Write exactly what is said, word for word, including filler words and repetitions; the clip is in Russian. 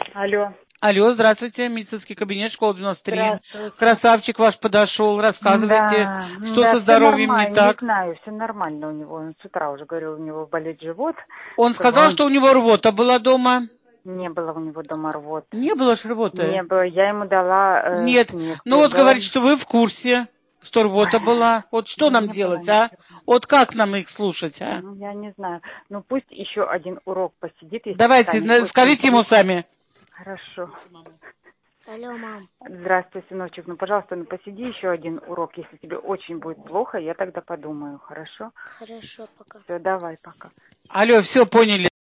Алло. Алло, здравствуйте, медицинский кабинет, школа девяносто три. Здравствуйте. Красавчик ваш подошел, рассказывайте, Да, что да, со все здоровьем не нормально, не так. знаю, все нормально у него. Он с утра уже говорил, у него болит живот. Он Как бы сказал, он... что у него рвота была дома. Не было у него дома рвоты. Не было ж рвоты? Не было. Я ему дала э, Нет. снег. Ну вот Дала... говорит, что вы в курсе, что рвота Ой, была. Вот что нам не было делать, а? ничего. Вот как нам их слушать, а? Ну, я не знаю. Ну, пусть еще один урок посидит, если Давайте, станет на- очень скажите ему плохо. сами. Хорошо. Алло, мам. Здравствуй, сыночек. Ну, пожалуйста, ну посиди еще один урок. Если тебе очень будет плохо, я тогда подумаю. Хорошо? Хорошо, пока. Все, давай, пока. Алло, все поняли.